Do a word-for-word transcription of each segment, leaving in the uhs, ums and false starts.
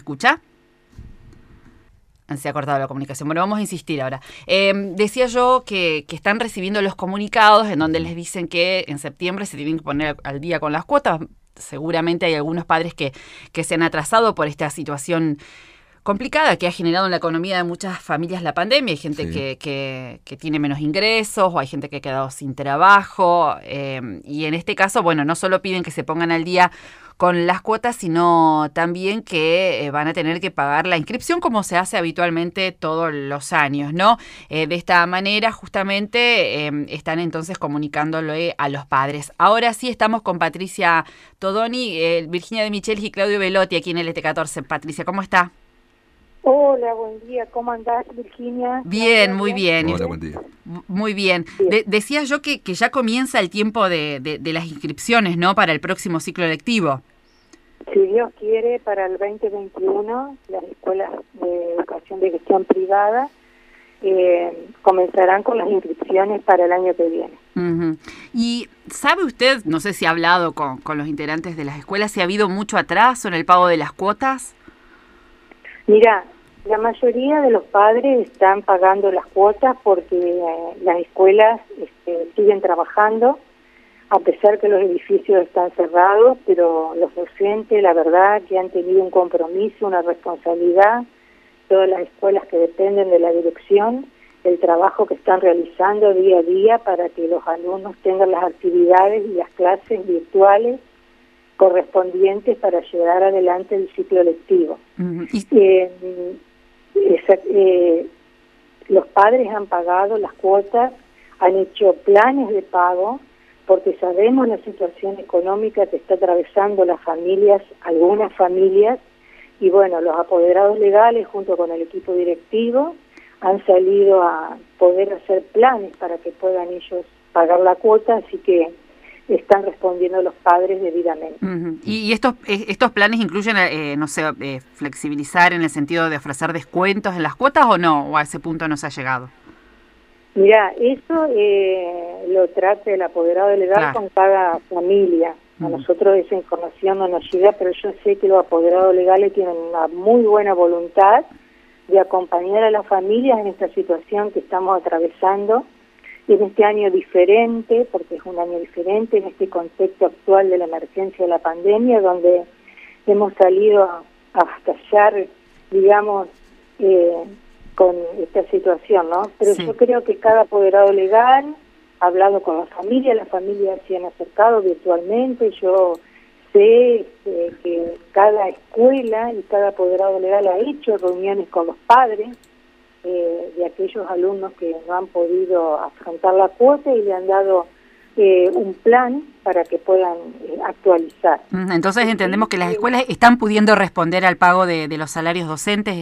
escucha? Se ha cortado la comunicación. Bueno, vamos a insistir ahora. Eh, decía yo que, que están recibiendo los comunicados en donde les dicen que en septiembre se tienen que poner al día con las cuotas. Seguramente hay algunos padres que, que se han atrasado por esta situación complicada que ha generado en la economía de muchas familias la pandemia. Hay gente sí. que, que, que tiene menos ingresos o hay gente que ha quedado sin trabajo. Eh, y en este caso, bueno, no solo piden que se pongan al día con las cuotas, sino también que eh, van a tener que pagar la inscripción como se hace habitualmente todos los años, ¿no? Eh, de esta manera, justamente, eh, están entonces comunicándole a los padres. Ahora sí estamos con Patricia Todoni, eh, Virginia de Michelis y Claudio Velotti aquí en el L T catorce. Patricia, ¿cómo está? Hola, buen día. ¿Cómo andás, Virginia? Bien, muy bien. Hola, buen día. Muy bien. bien. De, decía yo que, que ya comienza el tiempo de, de, de las inscripciones, ¿no? Para el próximo ciclo lectivo. Si Dios quiere, para el veinte veintiuno, las escuelas de educación de gestión privada eh, comenzarán con las inscripciones para el año que viene. Uh-huh. Y ¿sabe usted, no sé si ha hablado con, con los integrantes de las escuelas, si ha habido mucho atraso en el pago de las cuotas? Mira, la mayoría de los padres están pagando las cuotas porque eh, las escuelas este, siguen trabajando, a pesar que los edificios están cerrados, pero los docentes, la verdad, que han tenido un compromiso, una responsabilidad, todas las escuelas que dependen de la dirección, el trabajo que están realizando día a día para que los alumnos tengan las actividades y las clases virtuales correspondientes para llevar adelante el ciclo lectivo. Uh-huh. eh, esa, eh, los padres han pagado las cuotas, han hecho planes de pago, porque sabemos la situación económica que está atravesando las familias, algunas familias, y bueno, los apoderados legales junto con el equipo directivo han salido a poder hacer planes para que puedan ellos pagar la cuota, así que están respondiendo los padres debidamente. Uh-huh. ¿Y, y estos estos planes incluyen, eh, no sé, eh, flexibilizar en el sentido de ofrecer descuentos en las cuotas o no? ¿O a ese punto no se ha llegado? Mira, eso eh, lo trata el apoderado legal claro. con cada familia. A uh-huh. nosotros esa información no nos llega, pero yo sé que los apoderados legales tienen una muy buena voluntad de acompañar a las familias en esta situación que estamos atravesando, en este año diferente, porque es un año diferente, en este contexto actual de la emergencia de la pandemia, donde hemos salido a, a batallar, digamos, eh, con esta situación, ¿no? Pero sí. yo creo que cada apoderado legal ha hablado con la familia, las familias se han acercado virtualmente, yo sé eh, que cada escuela y cada apoderado legal ha hecho reuniones con los padres, Eh, de aquellos alumnos que no han podido afrontar la cuota y le han dado eh, un plan para que puedan eh, actualizar. Entonces entendemos que las escuelas están pudiendo responder al pago de, de los salarios docentes.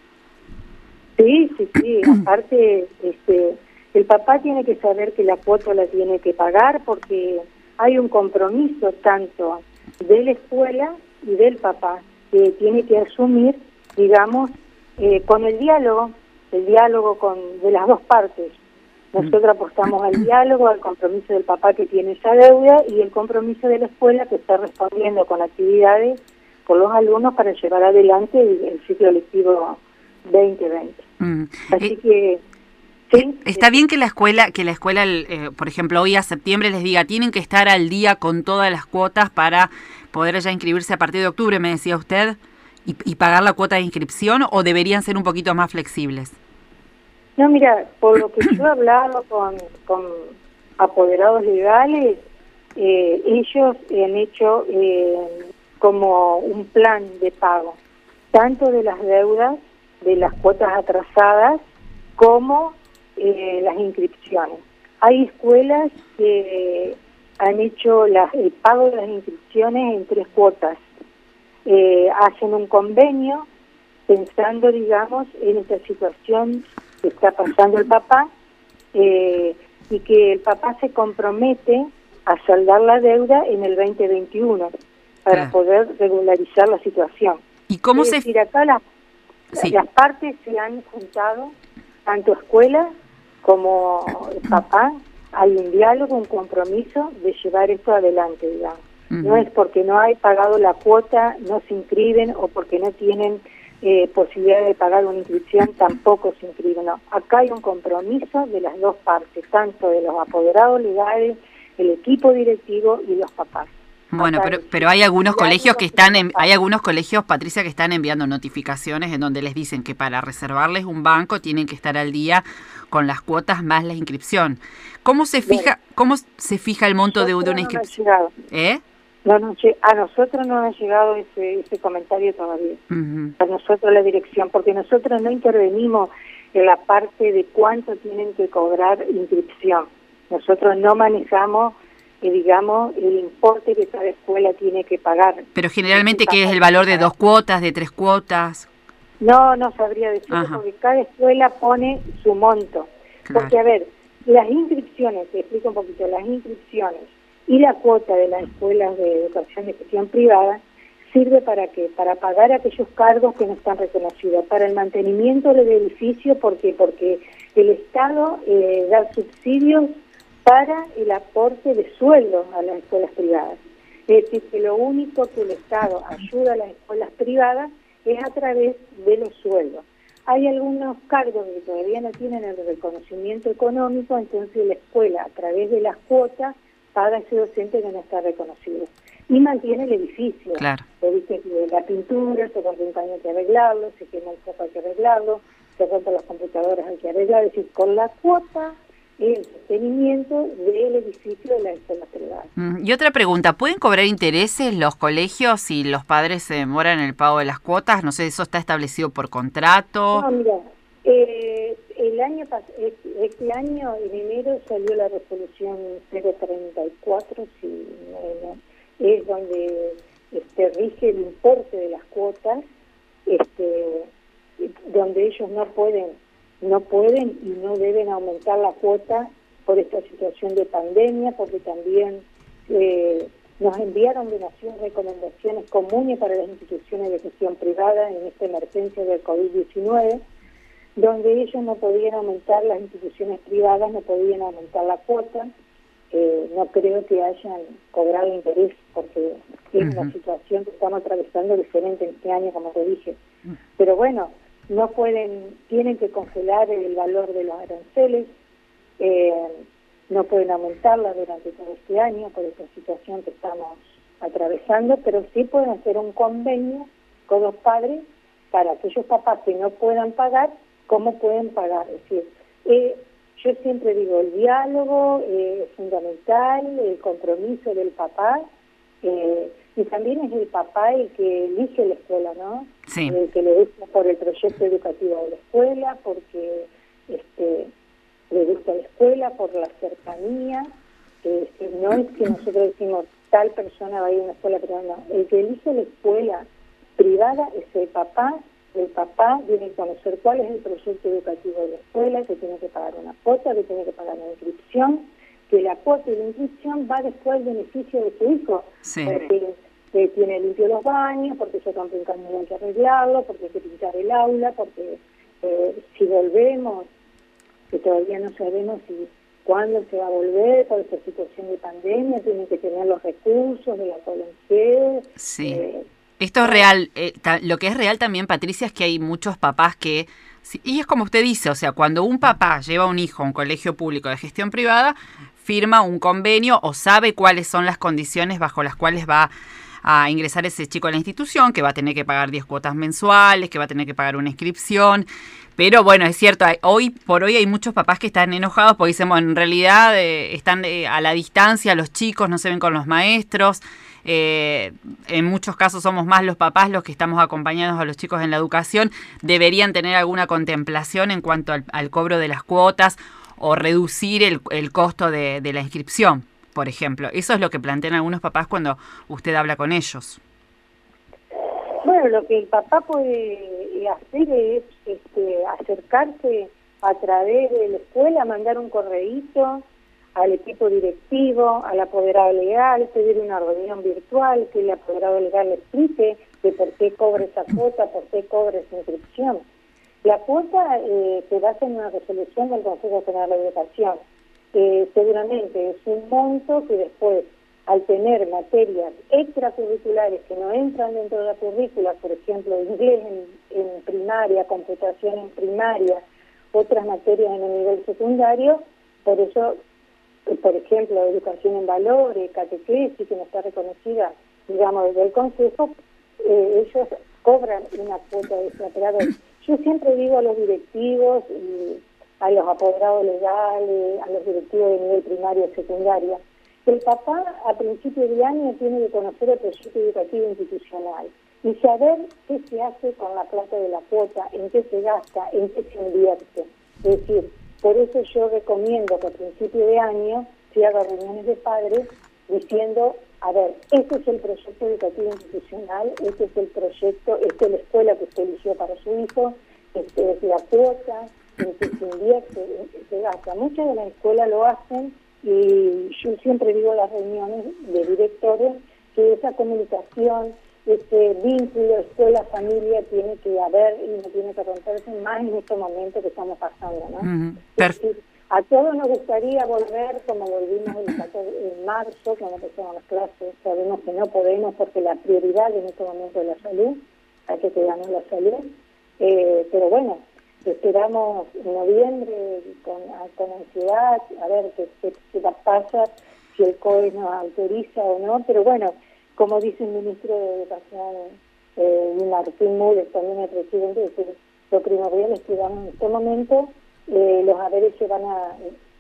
Sí, sí, sí. Aparte, este, el papá tiene que saber que la cuota la tiene que pagar porque hay un compromiso tanto de la escuela y del papá que tiene que asumir, digamos, eh, con el diálogo, el diálogo con de las dos partes. Nosotros apostamos al diálogo, al compromiso del papá que tiene esa deuda y el compromiso de la escuela que está respondiendo con actividades con los alumnos para llevar adelante el, el ciclo lectivo veinte veinte. Mm. Así eh, que sí, está bien que la escuela, que la escuela, eh, por ejemplo, hoy a septiembre les diga tienen que estar al día con todas las cuotas para poder ya inscribirse a partir de octubre, me decía usted, y, y pagar la cuota de inscripción, o deberían ser un poquito más flexibles. No, mira, por lo que yo he hablado con, con apoderados legales, eh, ellos han hecho eh, como un plan de pago, tanto de las deudas, de las cuotas atrasadas, como eh, las inscripciones. Hay escuelas que han hecho las, el pago de las inscripciones en tres cuotas. Eh, hacen un convenio pensando, digamos, en esta situación que está pasando el papá, eh, y que el papá se compromete a saldar la deuda en el veinte veintiuno para ah. poder regularizar la situación. ¿Y cómo es se...? decir, acá la, sí. las partes se han juntado, tanto escuela como el papá, hay un diálogo, un compromiso de llevar esto adelante, digamos. Uh-huh. No es porque no hay pagado la cuota, no se inscriben o porque no tienen eh, posibilidad de pagar una inscripción, tampoco se inscribe. No, acá hay un compromiso de las dos partes, tanto de los apoderados legales, el equipo directivo y los papás. Bueno, Acá pero es- pero hay algunos y hay colegios unos que están, en, papás. hay algunos colegios, Patricia, que están enviando notificaciones en donde les dicen que para reservarles un banco tienen que estar al día con las cuotas más la inscripción. ¿Cómo se Bueno, fija, cómo se fija el monto de, de nosotros una no nos ha inscripción? llegado. ¿Eh? No nos lle- a nosotros no nos ha llegado ese, ese comentario todavía. Ujú. A nosotros la dirección, porque nosotros no intervenimos en la parte de cuánto tienen que cobrar inscripción. Nosotros no manejamos, eh, digamos, el importe que cada escuela tiene que pagar. Pero generalmente, El ¿qué es papá el tiene valor que de pagar. dos cuotas, de tres cuotas? No, no sabría decirlo, Ajá. porque cada escuela pone su monto. Claro. Porque, a ver, las inscripciones, te explico un poquito, las inscripciones y la cuota de las escuelas de educación de gestión privada sirve para qué, para pagar aquellos cargos que no están reconocidos, para el mantenimiento del edificio, ¿por qué? Porque el Estado eh, da subsidios para el aporte de sueldos a las escuelas privadas. Es decir, que lo único que el Estado ayuda a las escuelas privadas es a través de los sueldos. Hay algunos cargos que todavía no tienen el reconocimiento económico, entonces la escuela, a través de las cuotas, paga a ese docente que no está reconocido. Y mantiene el edificio. Claro. Se dice que la pintura, se rompe un caño, hay que arreglarlo, se quema el foco, hay que arreglarlo, se rompen las computadoras, hay que arreglar. Es decir, con la cuota el sostenimiento del edificio de la escuela privada. Mm, Y otra pregunta, ¿pueden cobrar intereses los colegios si los padres se demoran en el pago de las cuotas? No sé, ¿eso está establecido por contrato? No, mira, eh, el año pas- este, este año, en enero, salió la resolución cero treinta y cuatro, si no, no, es donde este, rige el importe de las cuotas, este, donde ellos no pueden, no pueden y no deben aumentar la cuota por esta situación de pandemia, porque también eh, nos enviaron de Nación recomendaciones comunes para las instituciones de gestión privada en esta emergencia del COVID diecinueve, donde ellos no podían aumentar, las instituciones privadas no podían aumentar la cuota. Eh, no creo que hayan cobrado interés, porque es una Ujú. situación que estamos atravesando diferente en este año, como te dije. Pero bueno, no pueden, tienen que congelar el valor de los aranceles, eh, no pueden aumentarla durante todo este año por esta situación que estamos atravesando, pero sí pueden hacer un convenio con los padres para aquellos papás que no puedan pagar, cómo pueden pagar. Es decir, eh, yo siempre digo, el diálogo eh, es fundamental, el compromiso del papá, eh, y también es el papá el que elige la escuela, ¿no? Sí. El que le gusta por el proyecto educativo de la escuela, porque este le gusta la escuela, por la cercanía. Eh, que no es que nosotros decimos tal persona va a ir a una escuela privada, no. El que elige la escuela privada es el papá. El papá tiene que conocer cuál es el proyecto educativo de la escuela, que tiene que pagar una cuota, que tiene que pagar una inscripción, que la cuota y la inscripción va después al beneficio de su hijo, Sí. porque que tiene limpio los baños, porque se rompe un camino hay que arreglarlo, porque hay que pintar el aula, porque eh, si volvemos, que todavía no sabemos si cuándo se va a volver por esta situación de pandemia, tienen que tener los recursos de la Colonsed. Sí. Eh, Esto es real. Eh, ta- lo que es real también, Patricia, es que hay muchos papás que... sí, y es como usted dice, o sea, cuando un papá lleva a un hijo a un colegio público de gestión privada, firma un convenio o sabe cuáles son las condiciones bajo las cuales va a ingresar ese chico a la institución, que va a tener que pagar diez cuotas mensuales, que va a tener que pagar una inscripción. Pero bueno, es cierto, hay- hoy por hoy hay muchos papás que están enojados porque dicen, bueno, en realidad eh, están eh, a la distancia, los chicos no se ven con los maestros. Eh, en muchos casos somos más los papás los que estamos acompañados a los chicos en la educación. Deberían tener alguna contemplación en cuanto al, al cobro de las cuotas o reducir el, el costo de, de la inscripción, por ejemplo. Eso es lo que plantean algunos papás cuando usted habla con ellos. Bueno, lo que el papá puede hacer es este, acercarse a través de la escuela, mandar un correíto al equipo directivo, al apoderado legal, pedir una reunión virtual, que el apoderado legal le explique de por qué cobra esa cuota, por qué cobra esa inscripción. La cuota eh, se basa en una resolución del Consejo General de Educación. Eh, seguramente es un monto que después, al tener materias extracurriculares que no entran dentro de la currícula, por ejemplo, inglés en, en primaria, computación en primaria, otras materias en el nivel secundario. Por eso, por ejemplo, educación en valores, catequesis, que no está reconocida, digamos, desde el Consejo, eh, ellos cobran una cuota de ese operador. Yo siempre digo a los directivos, y a los apoderados legales, a los directivos de nivel primario y secundaria, que el papá a principio de año tiene que conocer el proyecto educativo institucional y saber qué se hace con la plata de la cuota, en qué se gasta, en qué se invierte. Es decir, por eso yo recomiendo que a principio de año se haga reuniones de padres diciendo, a ver, este es el proyecto educativo institucional, este es el proyecto, esta es la escuela que usted eligió para su hijo, este es la cuota, en que se invierte, en que se gasta. Muchas de las escuelas lo hacen y yo siempre digo en las reuniones de directores que esa comunicación, ese vínculo escuela-familia tiene que haber y no tiene que romperse más en este momento que estamos pasando, ¿no? Uh-huh. Es decir, a todos nos gustaría volver como volvimos el catorce, en marzo, cuando empezamos las clases. Sabemos que no podemos porque la prioridad en este momento es la salud, hay que cuidarnos la salud, eh, pero bueno, esperamos en noviembre con, con ansiedad a ver qué, qué, qué pasa, si el C O E nos autoriza o no, pero bueno, como dice el ministro de Educación, eh, Martín Müller, también el presidente, que lo primordial es que en este momento eh, los saberes se van a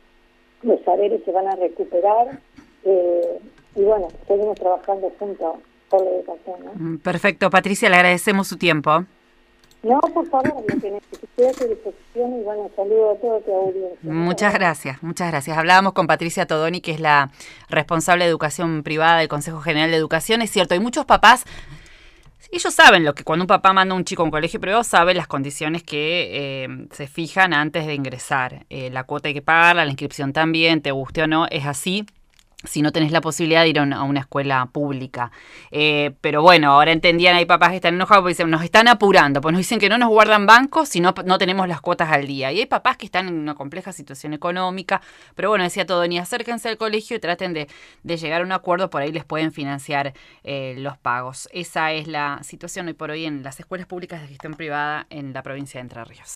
los saberes se van a recuperar eh, y bueno, seguimos trabajando juntos por la educación, ¿no? Perfecto, Patricia, le agradecemos su tiempo. No, por favor, lo que necesite a su disposición y bueno, saludo a toda tu audiencia. Muchas gracias, muchas gracias. Hablábamos con Patricia Todoni, que es la responsable de educación privada del Consejo General de Educación. Es cierto, hay muchos papás, ellos saben lo que cuando un papá manda a un chico a un colegio privado, sabe las condiciones que eh, se fijan antes de ingresar. Eh, la cuota hay que pagarla, la inscripción también, te guste o no, es así. Si no tenés la posibilidad de ir a una, a una escuela pública. Eh, pero bueno, ahora entendían, hay papás que están enojados porque dicen, nos están apurando, pues nos dicen que no nos guardan bancos si no, no tenemos las cuotas al día. Y hay papás que están en una compleja situación económica, pero bueno, decía todo, ni acérquense al colegio y traten de, de llegar a un acuerdo, por ahí les pueden financiar eh, los pagos. Esa es la situación hoy por hoy en las escuelas públicas de gestión privada en la provincia de Entre Ríos.